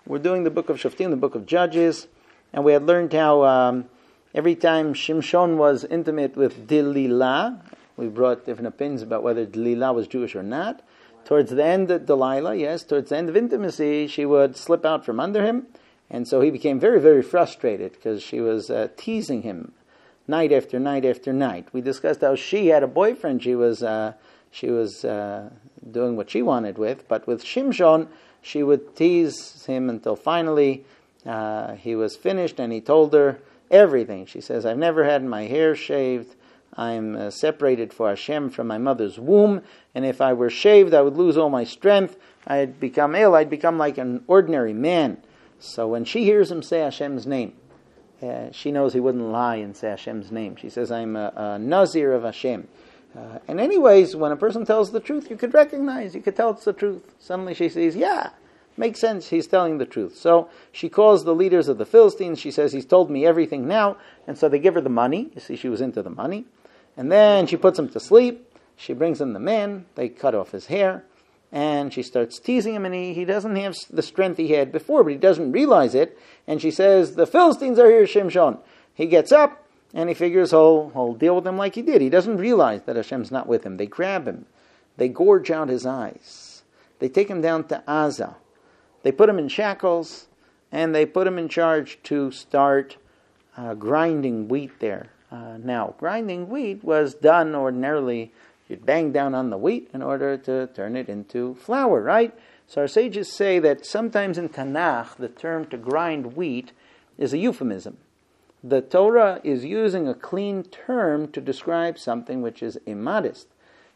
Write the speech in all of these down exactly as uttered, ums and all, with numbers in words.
We're doing the book of Shoftim, the book of Judges, and we had learned how um, every time Shimshon was intimate with Delilah, we brought different opinions about whether Delilah was Jewish or not. Towards the end of Delilah, yes, towards the end of intimacy, she would slip out from under him, and so he became very, very frustrated because she was uh, teasing him night after night after night. We discussed how she had a boyfriend she was uh, she was uh, doing what she wanted with, but with Shimshon, she would tease him until finally uh, he was finished, and he told her everything. She says, I've never had my hair shaved. I'm uh, separated for Hashem from my mother's womb, and if I were shaved, I would lose all my strength. I'd become ill. I'd become like an ordinary man. So when she hears him say Hashem's name, uh, she knows he wouldn't lie and say Hashem's name. She says, I'm a, a Nazir of Hashem. Uh, and anyways, when a person tells the truth, you could recognize, you could tell it's the truth. Suddenly she says, yeah, makes sense, he's telling the truth. So she calls the leaders of the Philistines. She says, he's told me everything now. And so they give her the money. You see, she was into the money. And then she puts him to sleep. She brings him the man. They cut off his hair. And she starts teasing him, and he, he doesn't have the strength he had before, but he doesn't realize it. And she says, the Philistines are here, Shimshon. He gets up, and he figures he'll, he'll deal with them like he did. He doesn't realize that Hashem's not with him. They grab him. They gorge out his eyes. They take him down to Azah. They put him in shackles, and they put him in charge to start uh, grinding wheat there. Uh, now, grinding wheat was done ordinarily. You'd bang down on the wheat in order to turn it into flour, right? So our sages say that sometimes in Tanakh, the term to grind wheat is a euphemism. The Torah is using a clean term to describe something which is immodest.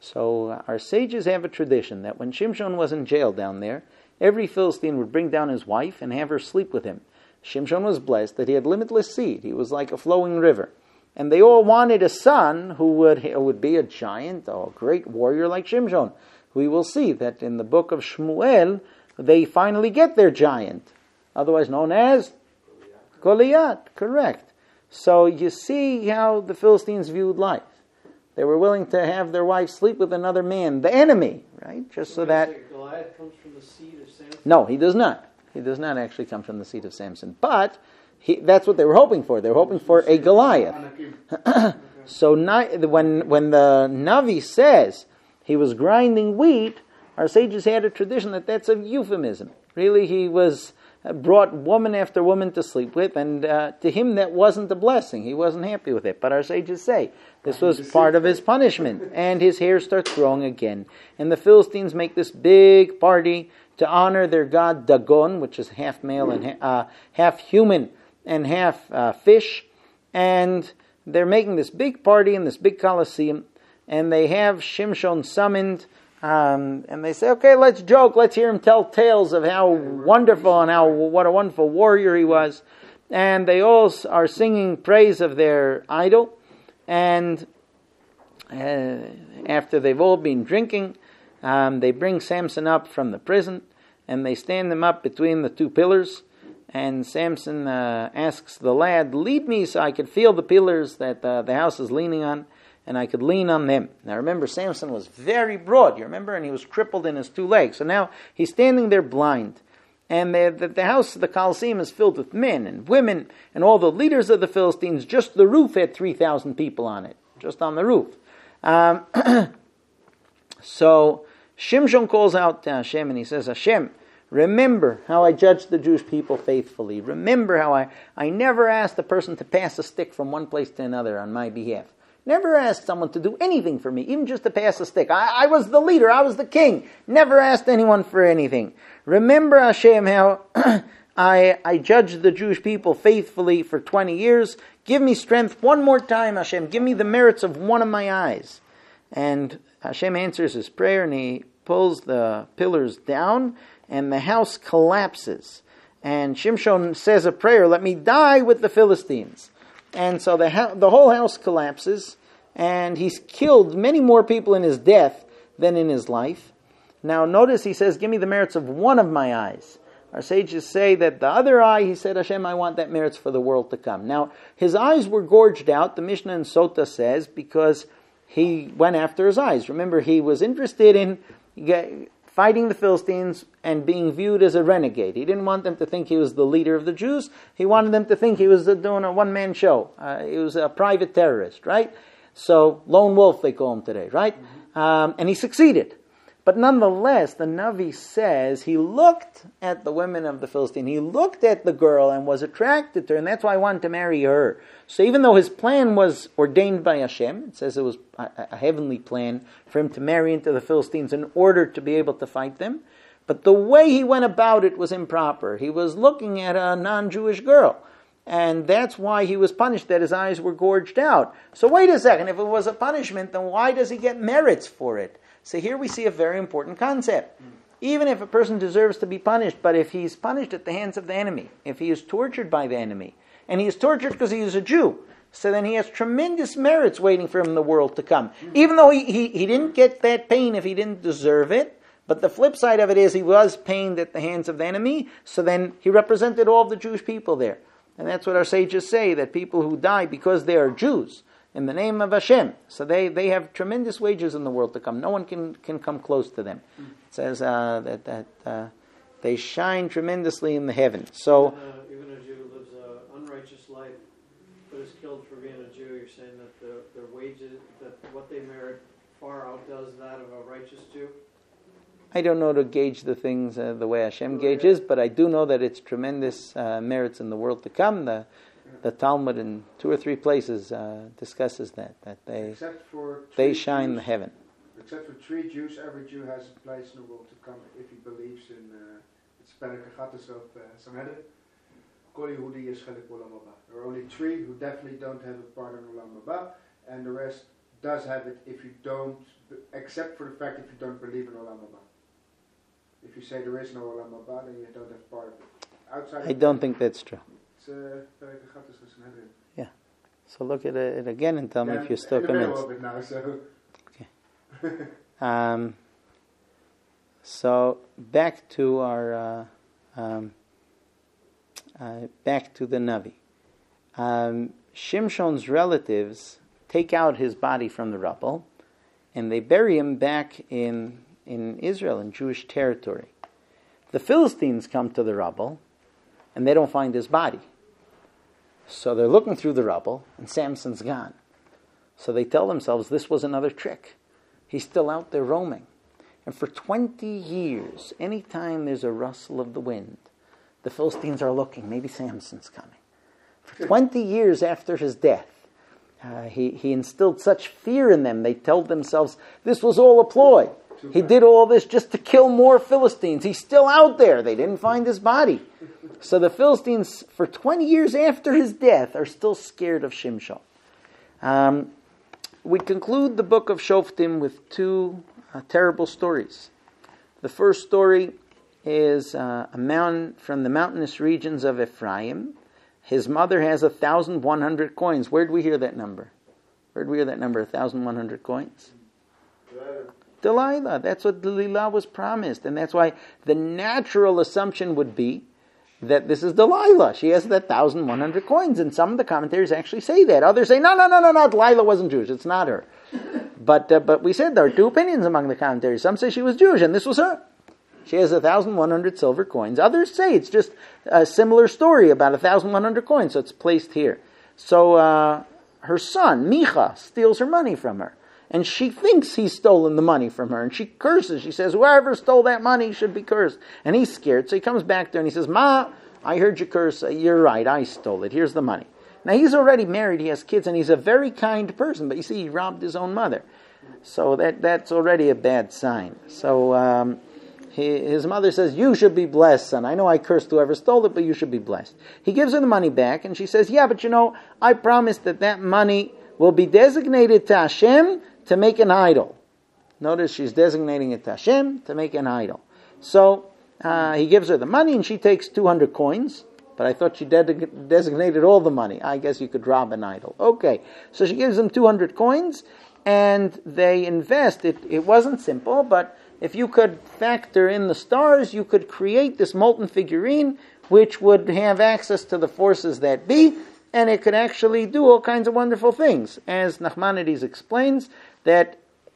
So uh, our sages have a tradition that when Shimshon was in jail down there, every Philistine would bring down his wife and have her sleep with him. Shimshon was blessed that he had limitless seed. He was like a flowing river. And they all wanted a son who would who would be a giant, a great warrior like Shimshon. We will see that in the book of Shmuel, they finally get their giant, otherwise known as Goliath. Correct. So you see how the Philistines viewed life. They were willing to have their wife sleep with another man, the enemy, right? Just so that... Goliath comes from the seed of Samson? No, he does not. He does not actually come from the seed of Samson. But he, that's what they were hoping for. They were hoping for a Goliath. So when, when the Navi says he was grinding wheat, our sages had a tradition that that's a euphemism. Really, he was... brought woman after woman to sleep with, and uh, to him that wasn't a blessing. He wasn't happy with it. But our sages say this was part of his punishment, and his hair starts growing again. And the Philistines make this big party to honor their god Dagon, which is half male and ha- uh, half human and half uh, fish. And they're making this big party in this big Colosseum, and they have Shimshon summoned. Um, and they say, okay, let's joke. Let's hear him tell tales of how wonderful and how what a wonderful warrior he was. And they all are singing praise of their idol. And uh, after they've all been drinking, um, they bring Samson up from the prison, and they stand him up between the two pillars. And Samson uh, asks the lad, lead me so I could feel the pillars that uh, the house is leaning on, and I could lean on them. Now remember, Samson was very broad, you remember? And he was crippled in his two legs. So now he's standing there blind. And the, the, the house, the Colosseum, is filled with men and women and all the leaders of the Philistines. Just the roof had three thousand people on it, just on the roof. Um, so Shimshon calls out to Hashem, and he says, Hashem, remember how I judged the Jewish people faithfully. Remember how I, I never asked a person to pass a stick from one place to another on my behalf. Never asked someone to do anything for me, even just to pass a stick. I, I was the leader. I was the king. Never asked anyone for anything. Remember, Hashem, how I, I judged the Jewish people faithfully for twenty years. Give me strength one more time, Hashem. Give me the merits of one of my eyes. And Hashem answers his prayer, and he pulls the pillars down, and the house collapses. And Shimshon says a prayer, let me die with the Philistines. And so the ha- the whole house collapses, and he's killed many more people in his death than in his life. Now notice he says, give me the merits of one of my eyes. Our sages say that the other eye, he said, Hashem, I want that merits for the world to come. Now, his eyes were gorged out, the Mishnah in Sota says, because he went after his eyes. Remember, he was interested in fighting the Philistines and being viewed as a renegade. He didn't want them to think he was the leader of the Jews. He wanted them to think he was doing a one-man show. Uh, he was a private terrorist, right? So, lone wolf they call him today, right? Mm-hmm. Um, and he succeeded. But nonetheless, the Navi says he looked at the women of the Philistine. He looked at the girl and was attracted to her, and that's why he wanted to marry her. So even though his plan was ordained by Hashem, it says it was a, a heavenly plan for him to marry into the Philistines in order to be able to fight them, but the way he went about it was improper. He was looking at a non-Jewish girl, and that's why he was punished, that his eyes were gorged out. So wait a second, if it was a punishment, then why does he get merits for it? So here we see a very important concept. Even if a person deserves to be punished, but if he's punished at the hands of the enemy, if he is tortured by the enemy, and he is tortured because he is a Jew, so then he has tremendous merits waiting for him in the world to come. Even though he, he, he didn't get that pain if he didn't deserve it, but the flip side of it is he was pained at the hands of the enemy, so then he represented all of the Jewish people there. And that's what our sages say, that people who die because they are Jews, in the name of Hashem, so they, they have tremendous wages in the world to come. No one can, can come close to them. It says uh, that, that uh, they shine tremendously in the heavens. So, even, uh, even a Jew who lives an unrighteous life, but is killed for being a Jew, you're saying that the, their wages, that what they merit far outdoes that of a righteous Jew? I don't know to gauge the things uh, the way Hashem gauges, but I do know that it's tremendous uh, merits in the world to come. The, The Talmud in two or three places uh, discusses that, that they except for they shine Jews, the heaven. Except for three Jews, every Jew has a place in the world to come if he believes in het spelletje gaat dus op Sanhedrin. Kol Yehudi Yishchelik Olam Haba. There are only three who definitely don't have a part in Olam Haba, and the rest does have it if you don't, except for the fact if you don't believe in Olam Haba. If you say there is no Olam Haba, then you don't have part of it. Outside I don't think that's true. Yeah. So look at it again and tell me yeah, if you're still convinced. It now, so. Okay. um, so back to our uh, um, uh, back to the Navi. Um, Shimshon's relatives take out his body from the rubble, and they bury him back in in Israel, in Jewish territory. The Philistines come to the rubble, and they don't find his body. So they're looking through the rubble, and Samson's gone. So they tell themselves, this was another trick. He's still out there roaming. And for twenty years, anytime there's a rustle of the wind, the Philistines are looking, maybe Samson's coming. For twenty years after his death, uh, he, he instilled such fear in them, they told themselves, this was all a ploy. He did all this just to kill more Philistines. He's still out there. They didn't find his body. So the Philistines, for twenty years after his death, are still scared of Shimshon. Um, we conclude the book of Shoftim with two uh, terrible stories. The first story is uh, a man from the mountainous regions of Ephraim. His mother has a thousand one hundred coins. Where did we hear that number? Where did we hear that number? A thousand one hundred coins. Delilah. That's what Delilah was promised. And that's why the natural assumption would be that this is Delilah. She has that one thousand one hundred coins. And some of the commentators actually say that. Others say, no, no, no, no, no, Delilah wasn't Jewish. It's not her. But uh, but we said there are two opinions among the commentators. Some say she was Jewish, and this was her. She has one thousand one hundred silver coins. Others say it's just a similar story about one thousand one hundred coins, so it's placed here. So uh, her son, Micha, steals her money from her. And she thinks he's stolen the money from her. And she curses. She says, whoever stole that money should be cursed. And he's scared. So he comes back to her and he says, Ma, I heard you curse. You're right. I stole it. Here's the money. Now, he's already married. He has kids. And he's a very kind person. But you see, he robbed his own mother. So that that's already a bad sign. So um, he, his mother says, you should be blessed, son. I know I cursed whoever stole it, but you should be blessed. He gives her the money back. And she says, yeah, but you know, I promised that that money will be designated to Hashem to make an idol. Notice she's designating it to Hashem to make an idol. So uh, he gives her the money and she takes two hundred coins. But I thought she de- designated all the money. I guess you could rob an idol. Okay, so she gives them two hundred coins and they invest. It, it wasn't simple, but if you could factor in the stars, you could create this molten figurine which would have access to the forces that be, and it could actually do all kinds of wonderful things. As Nachmanides explains, that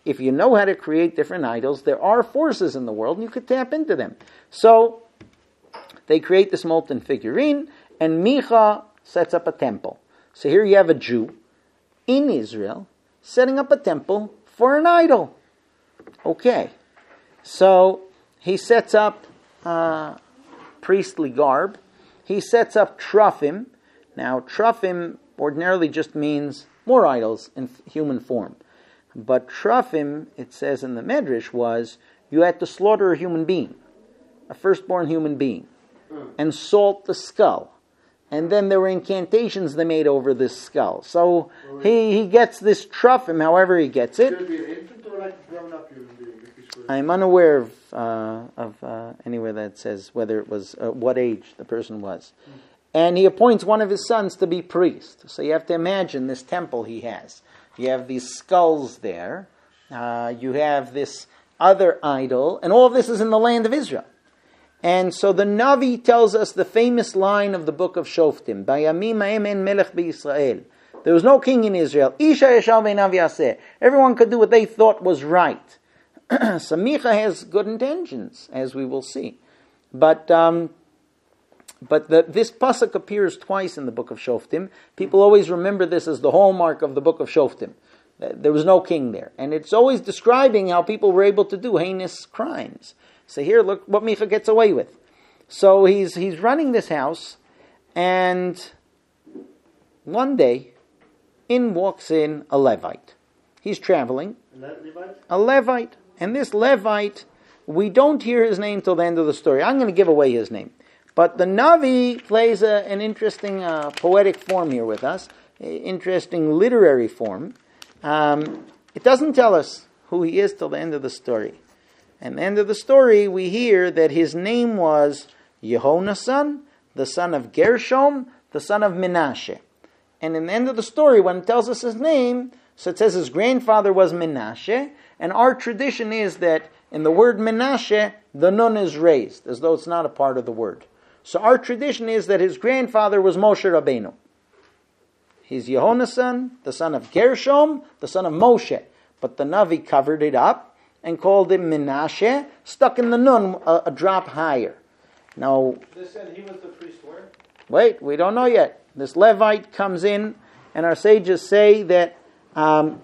if you know how to create different idols, there are forces in the world and you could tap into them. So they create this molten figurine, and Micha sets up a temple. So here you have a Jew in Israel setting up a temple for an idol. Okay, so he sets up uh, priestly garb. He sets up truffim. Now, truffim ordinarily just means more idols in human form. But truffim, it says in the Medrash, was you had to slaughter a human being, a firstborn human being, and salt the skull. And then there were incantations they made over this skull. So he, he gets this truffim, however he gets it. Should it be an infant or like a grown-up human being? If he's good? I'm unaware of, uh, of uh, anywhere that says whether it was, uh, what age the person was. Mm. And he appoints one of his sons to be priest. So you have to imagine this temple he has. You have these skulls there. Uh, you have this other idol. And all of this is in the land of Israel. And so the Navi tells us the famous line of the book of Shoftim. Bayamim ha'em en melech b'Yisrael. There was no king in Israel. Isha yashar ve'einav yaseh. Everyone could do what they thought was right. So Micha has good intentions, as we will see. But um, but the, this pasuk appears twice in the book of Shoftim. People always remember this as the hallmark of the book of Shoftim. There was no king there. And it's always describing how people were able to do heinous crimes. So here, look what Micha gets away with. So he's he's running this house, and one day, in walks in a Levite. He's traveling. Levite? A Levite. And this Levite, we don't hear his name till the end of the story. I'm going to give away his name. But the Navi plays a, an interesting uh, poetic form here with us, interesting literary form. Um, it doesn't tell us who he is till the end of the story. At the end of the story, we hear that his name was Yehonasan, the son of Gershom, the son of Menashe. And in the end of the story, when it tells us his name, so it says his grandfather was Menashe, and our tradition is that in the word Menashe, the nun is raised, as though it's not a part of the word. So our tradition is that his grandfather was Moshe Rabbeinu. He's Yehonasan, the son of Gershom, the son of Moshe. But the Navi covered it up and called him Menashe, stuck in the nun a, a drop higher. Now, This said he was the priest where? wait, we don't know yet. This Levite comes in, and our sages say that um,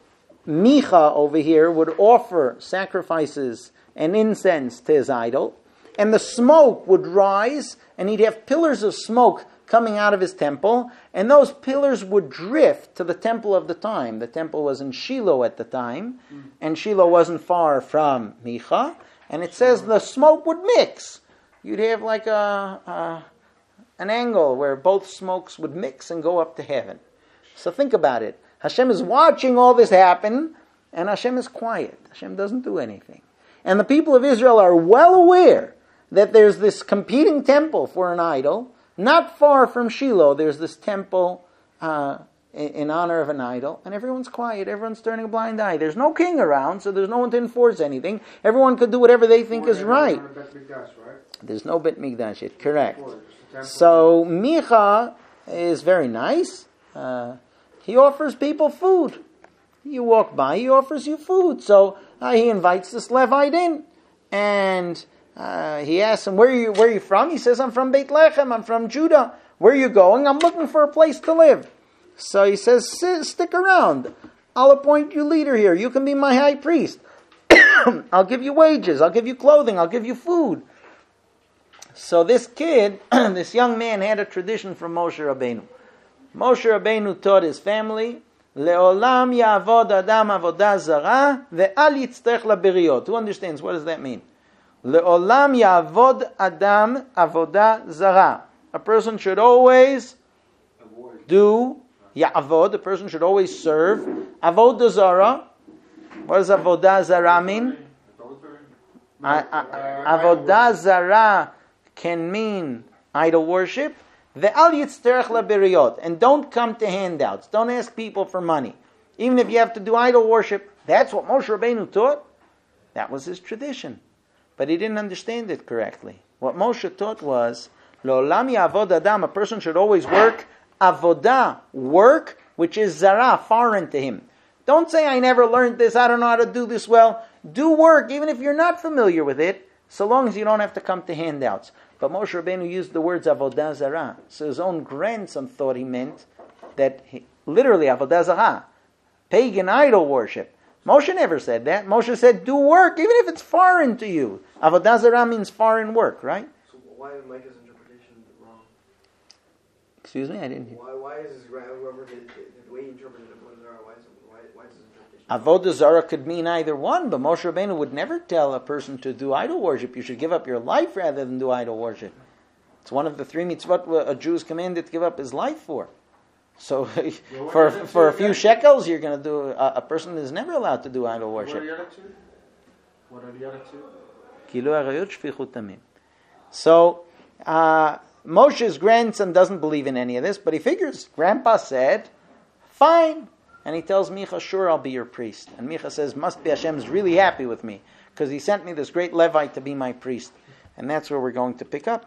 Micha over here would offer sacrifices and incense to his idol, and the smoke would rise, and he'd have pillars of smoke coming out of his temple, and those pillars would drift to the temple of the time. The temple was in Shiloh at the time, mm. and Shiloh wasn't far from Micha, and it says the smoke would mix. You'd have like a, a an angle where both smokes would mix and go up to heaven. So think about it. Hashem is watching all this happen, and Hashem is quiet. Hashem doesn't do anything. And the people of Israel are well aware that there's this competing temple for an idol. Not far from Shiloh, there's this temple uh, in, in honor of an idol, and everyone's quiet, everyone's turning a blind eye. There's no king around, so there's no one to enforce anything. Everyone could do whatever they think is right. There's no Bet Mikdash yet, correct. So Micha is very nice. Uh, he offers people food. You walk by, he offers you food. So uh, he invites this Levite in, and Uh, he asks him, where are you where are you from? He says, I'm from Beit Lechem, I'm from Judah. Where are you going? I'm looking for a place to live. So he says, stick around. I'll appoint you leader here. You can be my high priest. I'll give you wages. I'll give you clothing. I'll give you food. So this kid, this young man, had a tradition from Moshe Rabbeinu. Moshe Rabbeinu taught his family, Le'olam ya'avod adam avodah zara ve'al yitztech laberiot. Who understands? What does that mean? Le'olam ya'avod adam avodah zara. A person should always do ya'avod. A person should always serve avodah zara. What does avodah zara mean? Avodah zara can mean idol worship. Ve'al yitzterech laberiot. And don't come to handouts. Don't ask people for money. Even if you have to do idol worship, that's what Moshe Rabbeinu taught. That was his tradition. But he didn't understand it correctly. What Moshe taught was, Lo'olam ya'avod adam, a person should always work avodah, work, which is zara, foreign to him. Don't say, I never learned this, I don't know how to do this well. Do work, even if you're not familiar with it, so long as you don't have to come to handouts. But Moshe Rabbeinu used the words Avodah Zarah. So his own grandson thought he meant that, he, literally, Avodah Zarah, pagan idol worship. Moshe never said that. Moshe said, do work, even if it's foreign to you. Avodah Zarah means foreign work, right? So why is Micah's interpretation wrong? Excuse me, I didn't hear. Why, why is his, whoever did, the way he interpreted Avodah Zarah, why is, it, why, why is his interpretation wrong? Avodah Zarah could mean either one, but Moshe Rabbeinu would never tell a person to do idol worship. You should give up your life rather than do idol worship. It's one of the three mitzvot a Jew is commanded to give up his life for. So, for for a few shekels, you're going to do. A, a person is never allowed to do idol worship. What are the other two? What are the other two? Kilu arayot shfichut damim. So, uh, Moshe's grandson doesn't believe in any of this, but he figures Grandpa said, "Fine," and he tells Micha, "Sure, I'll be your priest." And Micha says, "Must be Hashem's really happy with me because he sent me this great Levite to be my priest." And that's where we're going to pick up.